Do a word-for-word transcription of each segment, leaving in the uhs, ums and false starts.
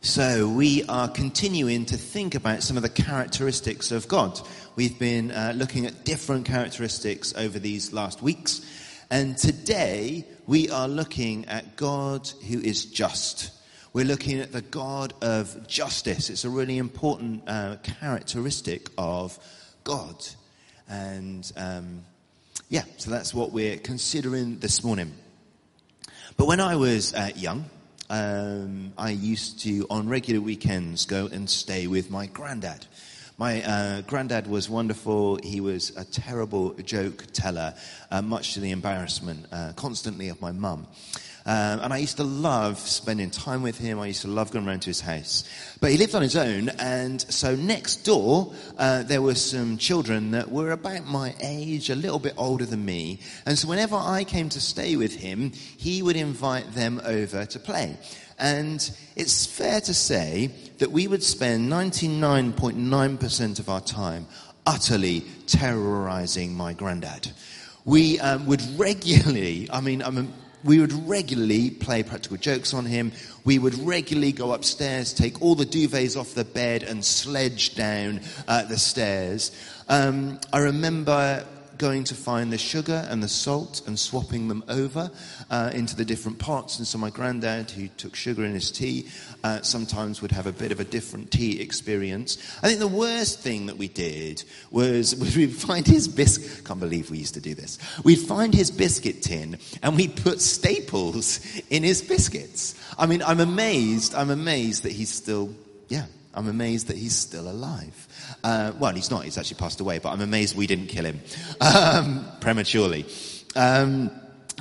So we are continuing to think about some of the characteristics of God. We've been uh, looking at different characteristics over these last weeks. And today we are looking at God who is just. We're looking at the God of justice. It's a really important uh, characteristic of God. And um, yeah, so that's what we're considering this morning. But when I was uh, young, Um, I used to, on regular weekends, go and stay with my granddad. My uh, granddad was wonderful. He was a terrible joke teller, uh, much to the embarrassment uh, constantly of my mum. Um, and I used to love spending time with him. I used to love going around to his house. But he lived on his own, and so next door uh, there were some children that were about my age, a little bit older than me. And so whenever I came to stay with him, he would invite them over to play. And it's fair to say that we would spend ninety-nine point nine percent of our time utterly terrorizing my granddad. We um, would regularly, I mean, I'm a, We would regularly play practical jokes on him. We would regularly go upstairs, take all the duvets off the bed and sledge down uh, the stairs. Um, I remember going to find the sugar and the salt and swapping them over uh, into the different pots. And so my granddad, who took sugar in his tea, uh, sometimes would have a bit of a different tea experience. I think the worst thing that we did was, was we'd find his biscuit. Can't believe we used to do this. We'd find his biscuit tin and we'd put staples in his biscuits. I mean, I'm amazed. I'm amazed that he's still, yeah. I'm amazed that he's still alive. Uh, well, he's not. He's actually passed away, but I'm amazed we didn't kill him um, prematurely. Um,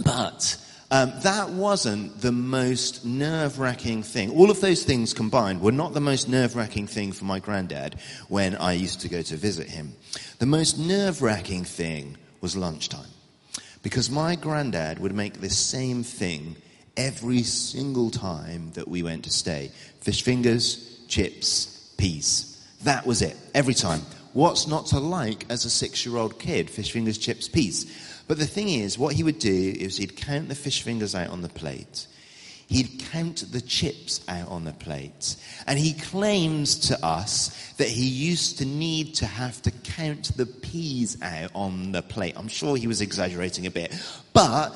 but um, that wasn't the most nerve-wracking thing. All of those things combined were not the most nerve-wracking thing for my granddad when I used to go to visit him. The most nerve-wracking thing was lunchtime. Because my granddad would make the same thing every single time that we went to stay. Fish fingers, chips, peas. That was it, every time. What's not to like as a six-year-old kid? Fish fingers, chips, peas. But the thing is, what he would do is he'd count the fish fingers out on the plate. He'd count the chips out on the plate. And he claims to us that he used to need to have to count the peas out on the plate. I'm sure he was exaggerating a bit. But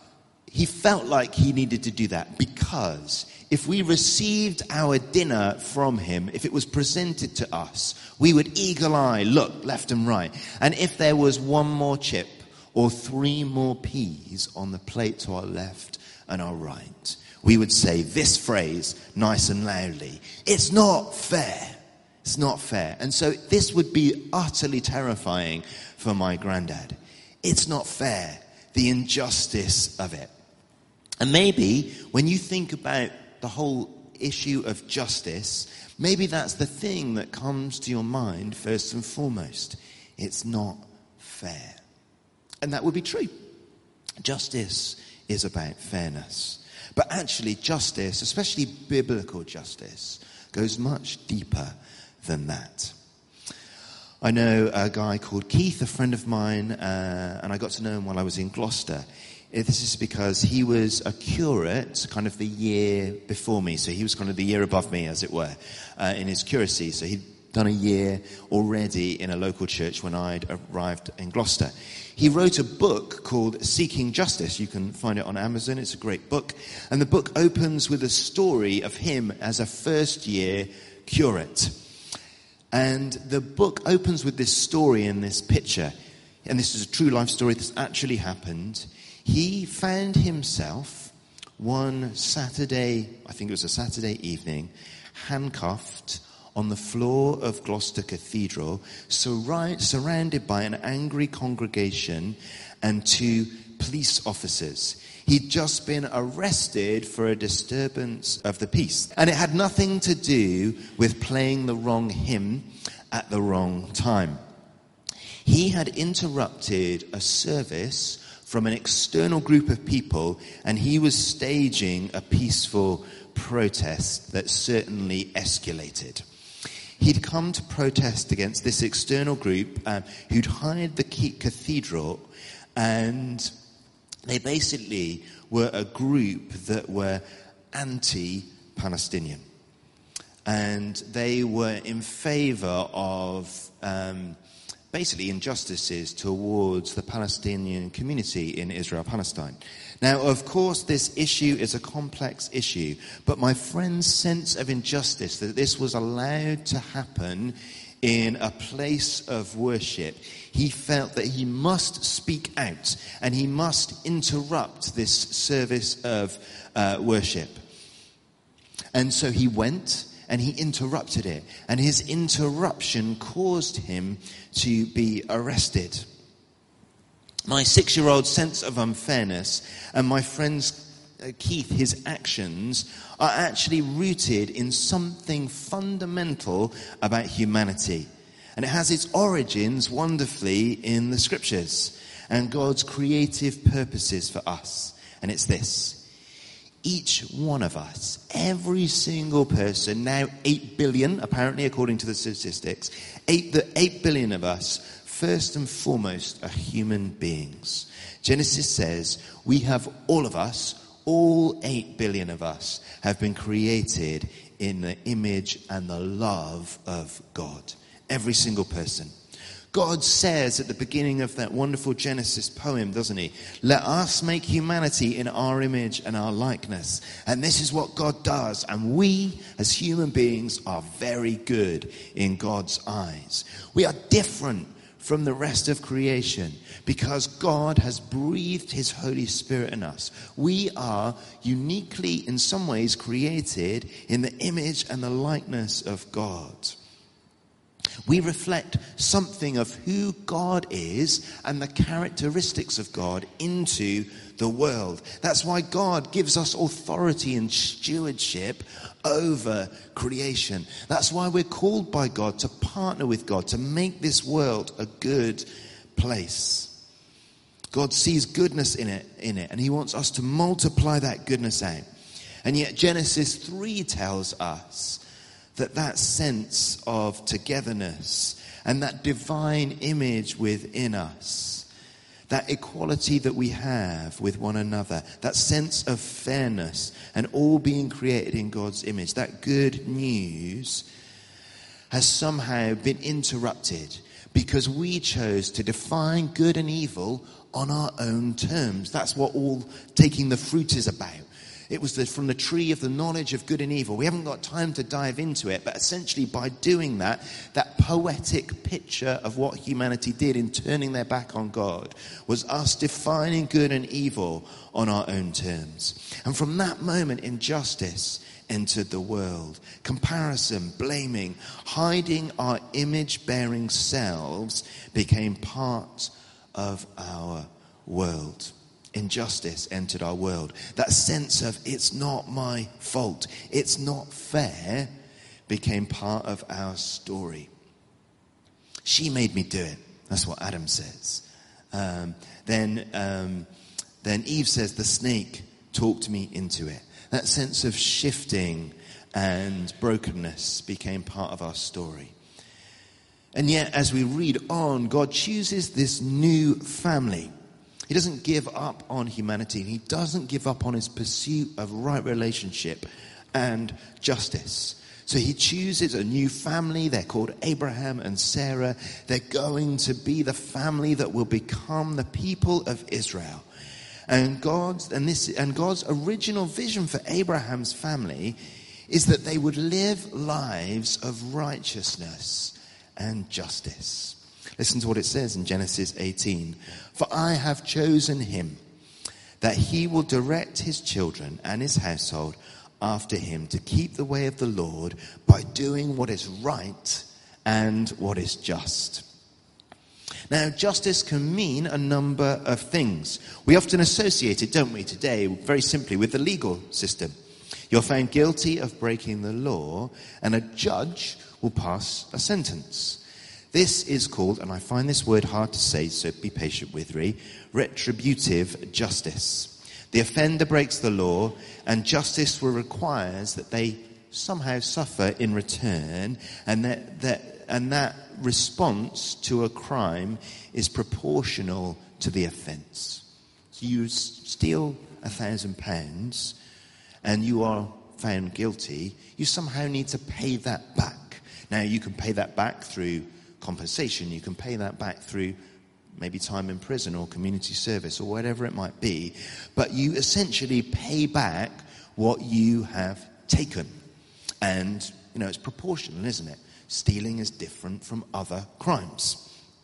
he felt like he needed to do that because if we received our dinner from him, if it was presented to us, we would eagle-eye look left and right. And if there was one more chip or three more peas on the plate to our left and our right, we would say this phrase nice and loudly: "It's not fair. It's not fair." And so this would be utterly terrifying for my granddad. It's not fair. The injustice of it. And maybe when you think about the whole issue of justice, maybe that's the thing that comes to your mind first and foremost. It's not fair. And that would be true. Justice is about fairness. But actually justice, especially biblical justice, goes much deeper than that. I know a guy called Keith, a friend of mine, uh, and I got to know him while I was in Gloucester. This is because he was a curate kind of the year before me. So he was kind of the year above me, as it were, uh, in his curacy. So he'd done a year already in a local church when I'd arrived in Gloucester. He wrote a book called Seeking Justice. You can find it on Amazon. It's a great book. And the book opens with a story of him as a first-year curate. And the book opens with this story and this picture. And this is a true life story. This actually happened. He found himself one Saturday, I think it was a Saturday evening, handcuffed on the floor of Gloucester Cathedral, surri- surrounded by an angry congregation and two police officers. He'd just been arrested for a disturbance of the peace. And it had nothing to do with playing the wrong hymn at the wrong time. He had interrupted a service from an external group of people, and he was staging a peaceful protest that certainly escalated. He'd come to protest against this external group um, who'd hired the cathedral, and they basically were a group that were anti-Palestinian. and they were in favor of um, basically injustices towards the Palestinian community in Israel-Palestine. Now, of course, this issue is a complex issue, but my friend's sense of injustice, that this was allowed to happen in a place of worship, he felt that he must speak out and he must interrupt this service of uh, worship. And so he went and he interrupted it, and his interruption caused him to be arrested. My six-year-old sense of unfairness and my friend's uh, Keith, his actions are actually rooted in something fundamental about humanity. And it has its origins wonderfully in the scriptures and God's creative purposes for us. And it's this: each one of us, every single person, now eight billion, apparently, according to the statistics, eight, the eight billion of us, first and foremost, are human beings. Genesis says we have, all of us, all eight billion of us, have been created in the image and the love of God. Every single person. God says at the beginning of that wonderful Genesis poem, doesn't he? Let us make humanity in our image and our likeness. And this is what God does. And we, as human beings, are very good in God's eyes. We are different from the rest of creation because God has breathed his Holy Spirit in us. We are uniquely, in some ways, created in the image and the likeness of God. We reflect something of who God is and the characteristics of God into the world. That's why God gives us authority and stewardship over creation. That's why we're called by God to partner with God to make this world a good place. God sees goodness in it, in it, and he wants us to multiply that goodness out. And yet Genesis three tells us that that sense of togetherness and that divine image within us, that equality that we have with one another, that sense of fairness and all being created in God's image, that good news has somehow been interrupted because we chose to define good and evil on our own terms. That's what all taking the fruit is about. It was the, from the tree of the knowledge of good and evil. We haven't got time to dive into it, but essentially by doing that, that poetic picture of what humanity did in turning their back on God was us defining good and evil on our own terms. And from that moment, injustice entered the world. Comparison, blaming, hiding our image-bearing selves became part of our world. Injustice entered our world. That sense of it's not my fault, it's not fair, became part of our story. She made me do it. That's what Adam says. Um, then, um, then Eve says the snake talked me into it. That sense of shifting and brokenness became part of our story. And yet, as we read on, God chooses this new family. He doesn't give up on humanity. He doesn't give up on his pursuit of right relationship and justice. So he chooses a new family. They're called Abraham and Sarah. They're going to be the family that will become the people of Israel. And God's and this and God's original vision for Abraham's family is that they would live lives of righteousness and justice. Listen to what it says in Genesis eighteen. For I have chosen him, that he will direct his children and his household after him to keep the way of the Lord by doing what is right and what is just. Now, justice can mean a number of things. We often associate it, don't we, today, very simply with the legal system. You're found guilty of breaking the law, and a judge will pass a sentence. This is called, and I find this word hard to say, so be patient with me, retributive justice. The offender breaks the law, and justice requires that they somehow suffer in return, and that, that and that response to a crime is proportional to the offence. So you steal a thousand pounds, and you are found guilty, you somehow need to pay that back. Now, you can pay that back through compensation. You can pay that back through maybe time in prison or community service or whatever it might be. But you essentially pay back what you have taken. And, you know, it's proportional, isn't it? Stealing is different from other crimes.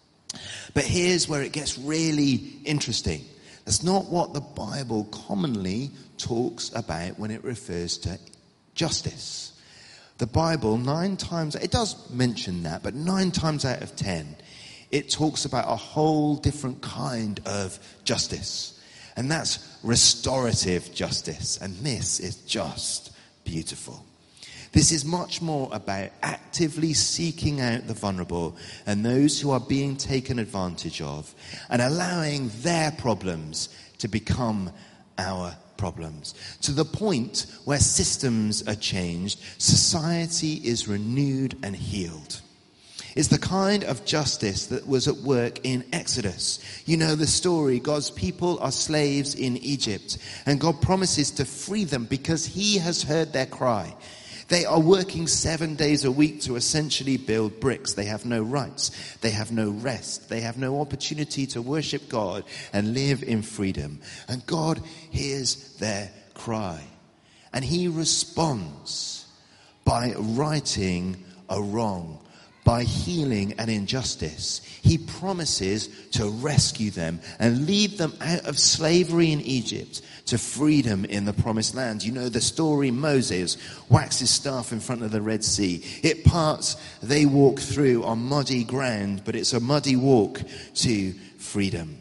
But here's where it gets really interesting. That's not what the Bible commonly talks about when it refers to justice. The Bible, nine times, it does mention that, but nine times out of ten, it talks about a whole different kind of justice. And that's restorative justice. And this is just beautiful. This is much more about actively seeking out the vulnerable and those who are being taken advantage of and allowing their problems to become our problems. To the point where systems are changed, society is renewed and healed. It's the kind of justice that was at work in Exodus. You know the story. God's people are slaves in Egypt, and God promises to free them because he has heard their cry. They are working seven days a week to essentially build bricks. They have no rights. They have no rest. They have no opportunity to worship God and live in freedom. And God hears their cry. And he responds by righting a wrong, by healing an injustice. He promises to rescue them and lead them out of slavery in Egypt to freedom in the promised land. You know the story. Moses whacks his staff in front of the Red Sea. It parts, they walk through on muddy ground, but it's a muddy walk to freedom.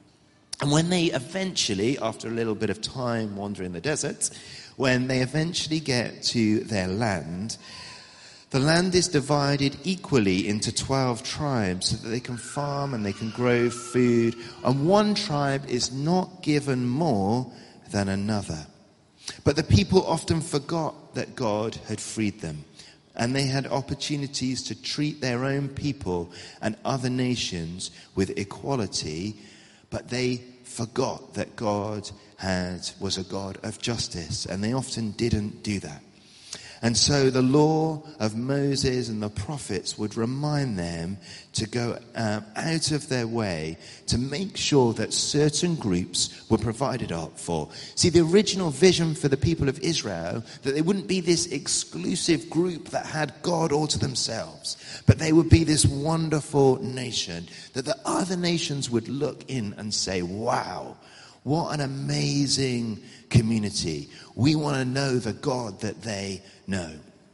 And when they eventually, after a little bit of time wandering the desert, when they eventually get to their land, the land is divided equally into twelve tribes so that they can farm and they can grow food. And one tribe is not given more than another. But the people often forgot that God had freed them. And they had opportunities to treat their own people and other nations with equality. But they forgot that God had was a God of justice. And they often didn't do that. And so the law of Moses and the prophets would remind them to go um, out of their way to make sure that certain groups were provided up for. See, the original vision for the people of Israel, that they wouldn't be this exclusive group that had God all to themselves, but they would be this wonderful nation, that the other nations would look in and say, wow, what an amazing community. We want to know the God that they know.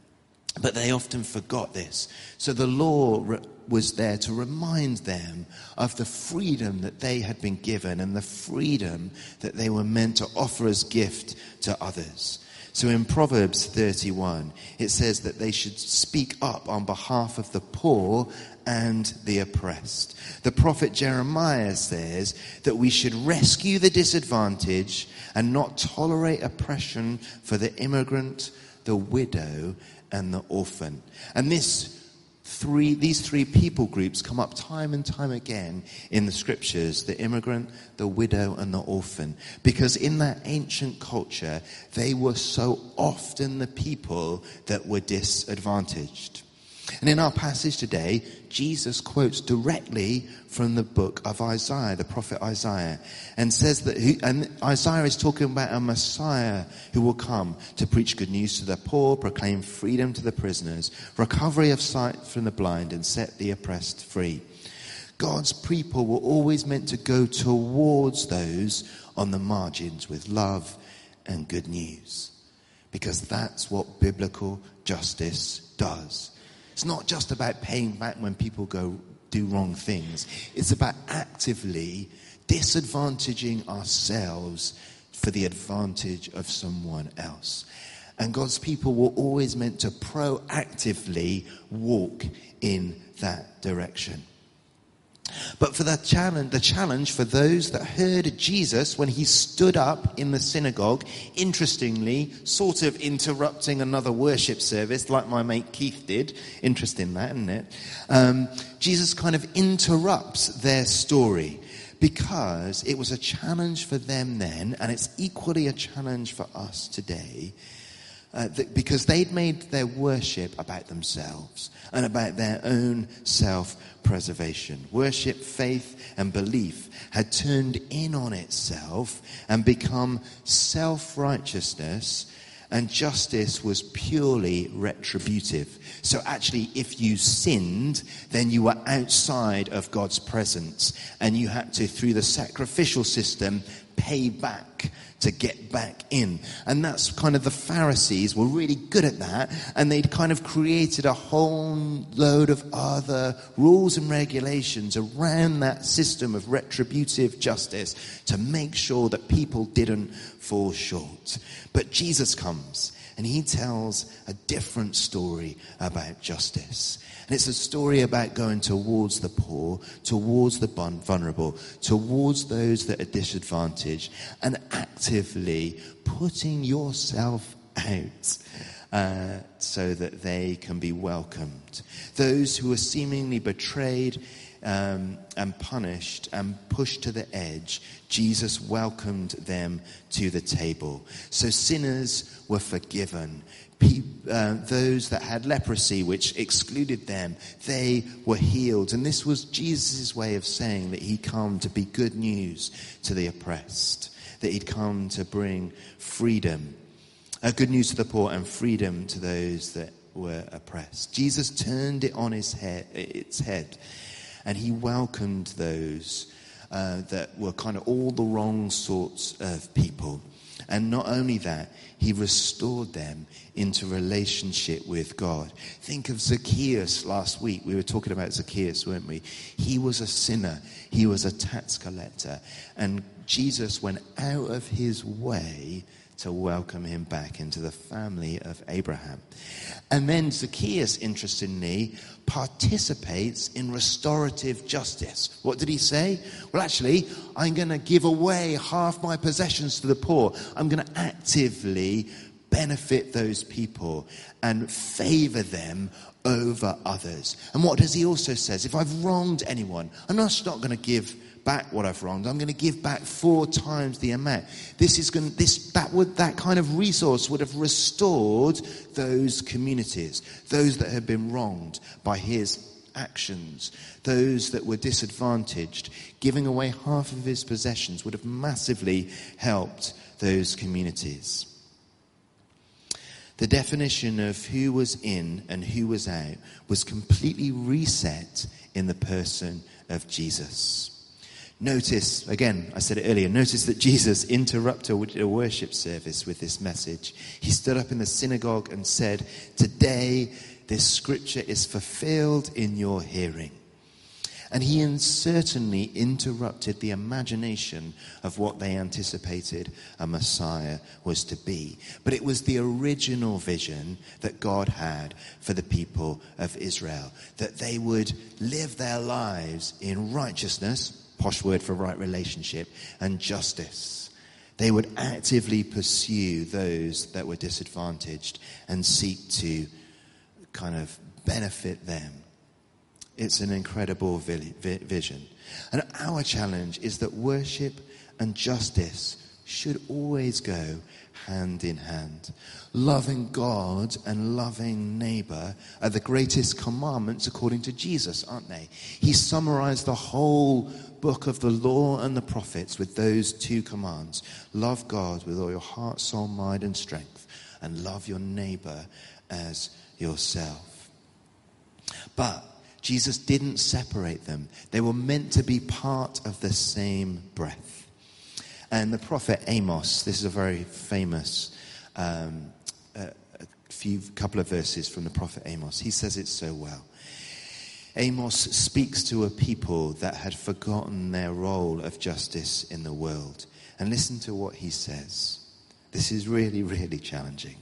But they often forgot this. So the law re- was there to remind them of the freedom that they had been given and the freedom that they were meant to offer as gift to others. So in Proverbs thirty-one, it says that they should speak up on behalf of the poor and the oppressed. The prophet Jeremiah says that we should rescue the disadvantaged and not tolerate oppression for the immigrant, the widow, and the orphan. And this three, these three people groups come up time and time again in the scriptures: the immigrant, the widow, and the orphan. Because in that ancient culture, they were so often the people that were disadvantaged. And in our passage today, Jesus quotes directly from the book of Isaiah, the prophet Isaiah, and says that, he, and Isaiah is talking about a Messiah who will come to preach good news to the poor, proclaim freedom to the prisoners, recovery of sight from the blind, and set the oppressed free. God's people were always meant to go towards those on the margins with love and good news, because that's what biblical justice does. It's not just about paying back when people go do wrong things. It's about actively disadvantaging ourselves for the advantage of someone else. And God's people were always meant to proactively walk in that direction. But for the challenge, the challenge for those that heard Jesus when he stood up in the synagogue, interestingly, sort of interrupting another worship service like my mate Keith did. Interesting that, isn't it? Um, Jesus kind of interrupts their story because it was a challenge for them then, and it's equally a challenge for us today. Uh, th- because they'd made their worship about themselves and about their own self-preservation. Worship, faith, and belief had turned in on itself and become self-righteousness, and justice was purely retributive. So actually, if you sinned, then you were outside of God's presence, and you had to, through the sacrificial system, pay back to get back in. And that's kind of, the Pharisees were really good at that, and they'd kind of created a whole load of other rules and regulations around that system of retributive justice to make sure that people didn't fall short. But Jesus comes, and he tells a different story about justice. And it's a story about going towards the poor, towards the vulnerable, towards those that are disadvantaged, and actively putting yourself out uh, so that they can be welcomed. Those who are seemingly betrayed um, and punished and pushed to the edge, Jesus welcomed them to the table. So sinners were forgiven. Uh, those that had leprosy, which excluded them, they were healed. And this was Jesus' way of saying that he'd come to be good news to the oppressed, that he'd come to bring freedom, uh, good news to the poor and freedom to those that were oppressed. Jesus turned it on his head, its head, and he welcomed those uh, that were kind of all the wrong sorts of people. And not only that, he restored them into relationship with God. Think of Zacchaeus last week. We were talking about Zacchaeus, weren't we? He was a sinner. He was a tax collector. And Jesus went out of his way to welcome him back into the family of Abraham. And then Zacchaeus, interestingly, participates in restorative justice. What did he say? Well, actually, I'm going to give away half my possessions to the poor. I'm going to actively benefit those people and favor them over others. And what does he also say? If I've wronged anyone, I'm just not going to give back what I've wronged. I'm going to give back four times the amount. This is going. This that would that kind of resource would have restored those communities, those that had been wronged by his actions, those that were disadvantaged. Giving away half of his possessions would have massively helped those communities. The definition of who was in and who was out was completely reset in the person of Jesus. Notice, again, I said it earlier, notice that Jesus interrupted a worship service with this message. He stood up in the synagogue and said, "Today this scripture is fulfilled in your hearing." And he certainly interrupted the imagination of what they anticipated a Messiah was to be. But it was the original vision that God had for the people of Israel, that they would live their lives in righteousness, posh word for right relationship, and justice. They would actively pursue those that were disadvantaged and seek to kind of benefit them. It's an incredible vision. And our challenge is that worship and justice should always go hand in hand. Loving God and loving neighbor are the greatest commandments according to Jesus, aren't they? He summarized the whole book of the law and the prophets with those two commands. Love God with all your heart, soul, mind, and strength, and love your neighbor as yourself. But Jesus didn't separate them. They were meant to be part of the same breath. And the prophet Amos, this is a very famous um, a, a few couple of verses from the prophet Amos. He says it so well. Amos speaks to a people that had forgotten their role of justice in the world. And listen to what he says. This is really, really challenging.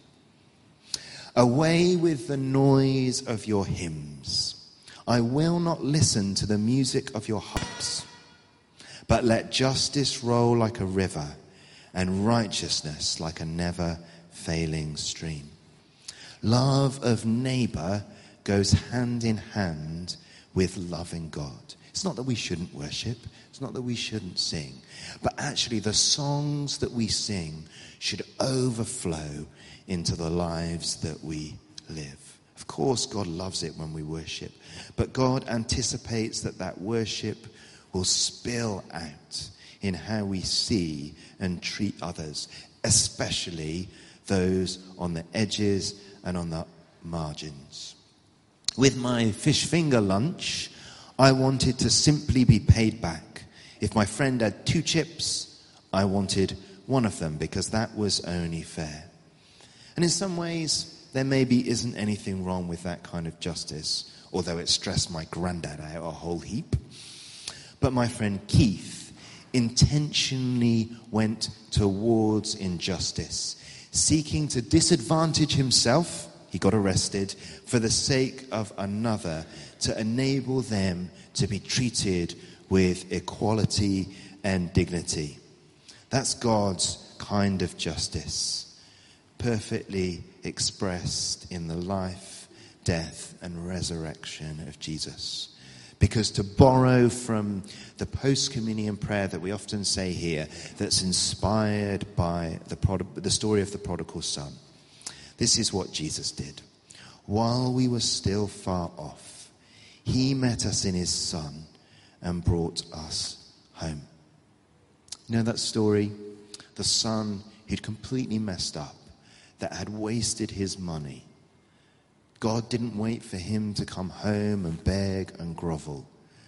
"Away with the noise of your hymns. I will not listen to the music of your harps. But let justice roll like a river and righteousness like a never-failing stream." Love of neighbor goes hand in hand with loving God. It's not that we shouldn't worship. It's not that we shouldn't sing. But actually the songs that we sing should overflow into the lives that we live. Of course, God loves it when we worship. But God anticipates that that worship will spill out in how we see and treat others, especially those on the edges and on the margins. With my fish finger lunch, I wanted to simply be paid back. If my friend had two chips, I wanted one of them because that was only fair. And in some ways, there maybe isn't anything wrong with that kind of justice, although it stressed my granddad out a whole heap. But my friend Keith intentionally went towards injustice, seeking to disadvantage himself. He got arrested for the sake of another, to enable them to be treated with equality and dignity. That's God's kind of justice, perfectly expressed in the life, death, and resurrection of Jesus. Because to borrow from the post-communion prayer that we often say here, that's inspired by the, prod- the story of the prodigal son, this is what Jesus did. While we were still far off, he met us in his Son and brought us home. You know that story? The son who'd completely messed up, that had wasted his money. God didn't wait for him to come home and beg and grovel.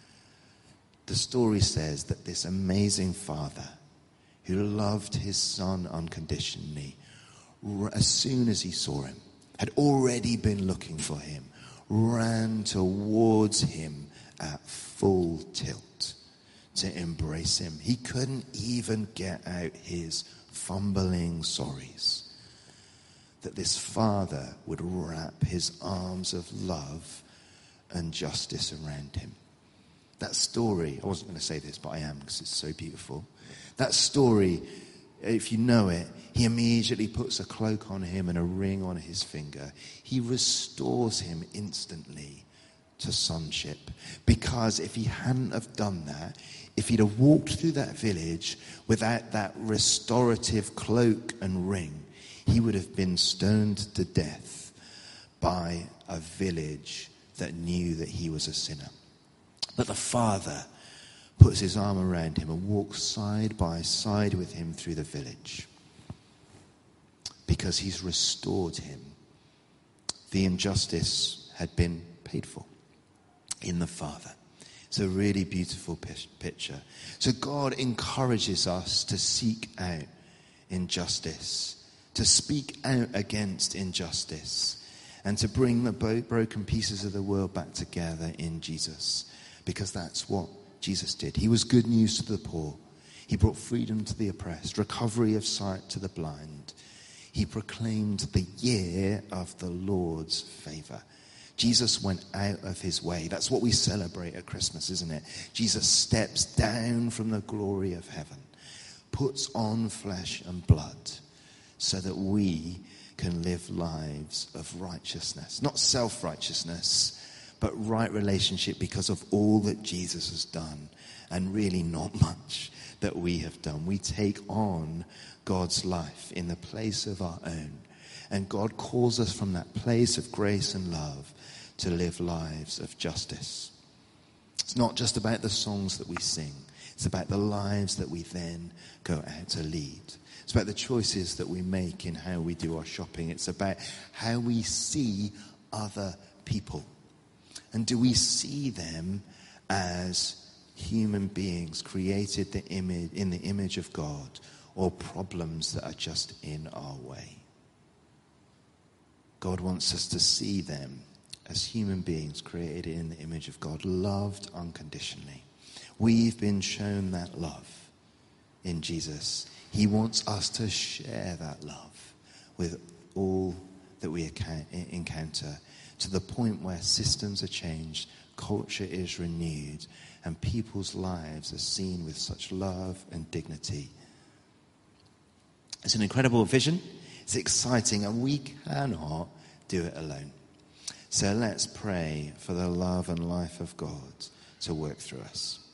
The story says that this amazing father who loved his son unconditionally, as soon as he saw him, had already been looking for him, ran towards him at full tilt to embrace him. He couldn't even get out his fumbling sorries. That this father would wrap his arms of love and justice around him. That story, I wasn't going to say this, but I am because it's so beautiful. That story, if you know it, he immediately puts a cloak on him and a ring on his finger. He restores him instantly to sonship. Because if he hadn't have done that, if he'd have walked through that village without that restorative cloak and ring, he would have been stoned to death by a village that knew that he was a sinner. But the father puts his arm around him and walks side by side with him through the village. Because he's restored him. The injustice had been paid for in the Father. It's a really beautiful picture. So God encourages us to seek out injustice, to speak out against injustice, and to bring the broken pieces of the world back together in Jesus. Because that's what Jesus did. He was good news to the poor. He brought freedom to the oppressed, recovery of sight to the blind. He proclaimed the year of the Lord's favor. Jesus went out of his way. That's what we celebrate at Christmas, isn't it? Jesus steps down from the glory of heaven, puts on flesh and blood so that we can live lives of righteousness. Not self-righteousness, but right relationship because of all that Jesus has done, and really not much that we have done. We take on God's life in the place of our own. And God calls us from that place of grace and love to live lives of justice. It's not just about the songs that we sing. It's about the lives that we then go out to lead. It's about the choices that we make in how we do our shopping. It's about how we see other people. And do we see them as human beings created the image, in the image of God, or problems that are just in our way? God wants us to see them as human beings created in the image of God, loved unconditionally. We've been shown that love in Jesus. He wants us to share that love with all that we encounter, to the point where systems are changed, culture is renewed, and people's lives are seen with such love and dignity. It's an incredible vision. It's exciting, and we cannot do it alone. So let's pray for the love and life of God to work through us.